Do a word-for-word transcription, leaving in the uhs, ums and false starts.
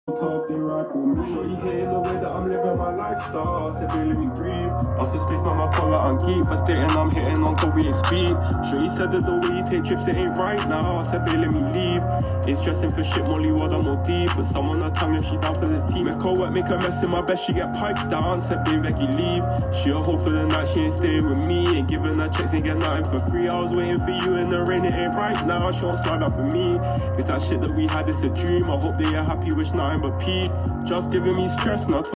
Tough, they ride for me. Sure you hear the way that I'm living my lifestyle. Said they let me breathe. Also space my my collar and keep. For stating I'm hitting on Kobe and speed. Sure you said that the way you take trips it ain't right now. I said they let me leave. Ain't stressing for shit, Molly world I'm more deep. But someone her tongue if she down for the team. Make her work, make her mess in my best, she get piped down. Said babe Becky leave. She a hoe for the night, she ain't staying with me. Ain't giving her checks, ain't get nothing for free. I was waiting for you in the rain, it ain't right now. She won't slide up for me. It's that shit that we had, it's a dream. I hope they are happy, wish nothing but peace. Just giving me stress, not